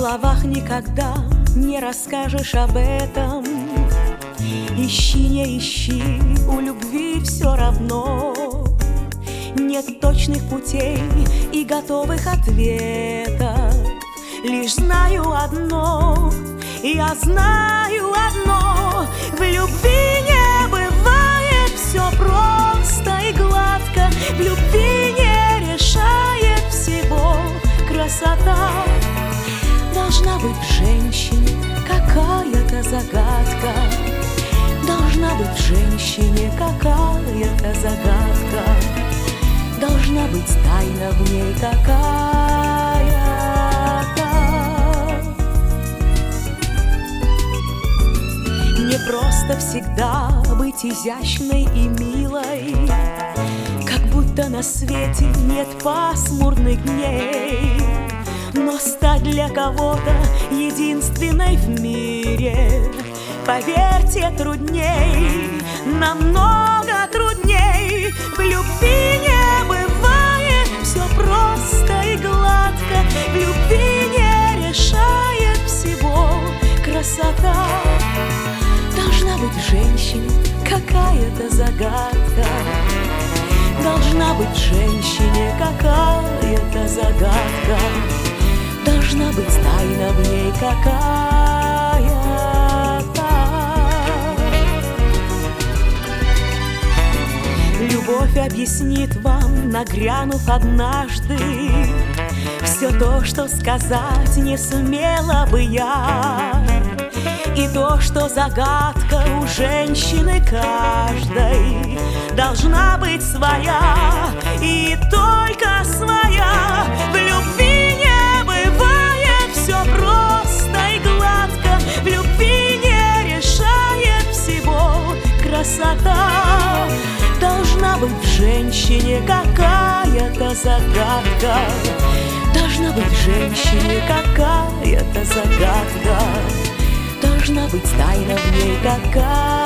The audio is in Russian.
словах никогда не расскажешь об этом. Ищи, не ищи, у любви все равно. Нет точных путей и готовых ответов. Лишь знаю одно, я знаю одно: в любви не бывает все просто и гладко. В любви не решает всего красота. Должна быть в женщине какая-то загадка. Должна быть в женщине какая-то загадка. Должна быть тайна в ней какая-то. Не просто всегда быть изящной и милой, как будто на свете нет пасмурных дней. Но стать для кого-то единственной в мире, поверьте, трудней, намного трудней. В любви не бывает все просто и гладко. В любви не решает всего красота. Должна быть в женщине какая-то загадка. Должна быть в женщине какая-то загадка. Должна быть тайна в ней какая-то. Любовь объяснит вам, нагрянув однажды, все то, что сказать не сумела бы я. И то, что загадка у женщины каждой должна быть своя, и только своя. В любви не бывает все просто и гладко. В любви не решает всего красота. Должна быть в женщине какая-то загадка. Должна быть в женщине какая-то загадка. Должна быть тайна в ней какая-то.